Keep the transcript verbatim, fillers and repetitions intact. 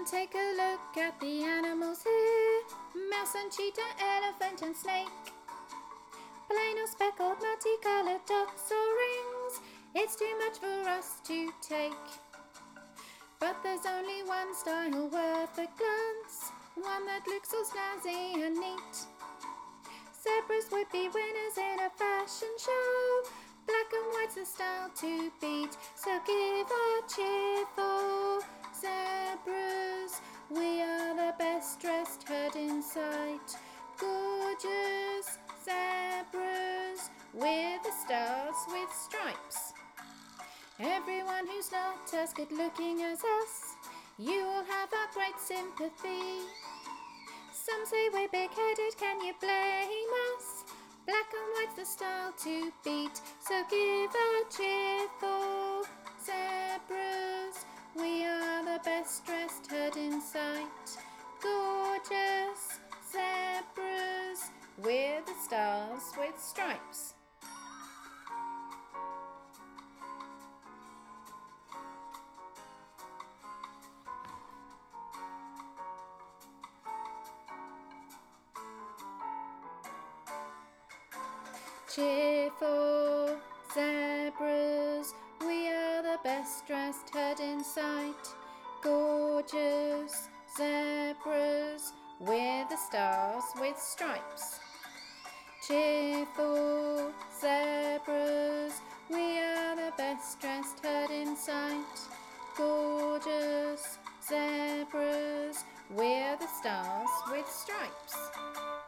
and take a look at the animals here. Mouse and cheetah, elephant and snake. Plain or speckled, multicolored dots or rings. It's too much for us to take. But there's only one style worth a glance, one that looks so snazzy and neat. Zebras would be winners in a fashion show. Black and white's the style to beat. So give a cheer for zebras. We are the best dressed herd in sight. Gorgeous zebras, we're the stars with stripes. Everyone who's not as good looking as us, you all have our great sympathy. Some say we're big-headed, can you blame us? Black and white's the style to beat. So give a cheer for zebras. We are the best dressed herd in sight. Gorgeous zebras, we're the stars with stripes. Cheer for zebras, we are the best dressed herd in sight. Gorgeous zebras, we're the stars with stripes. Cheer for zebras, we are the best dressed herd in sight. Gorgeous zebras, we're the stars with stripes.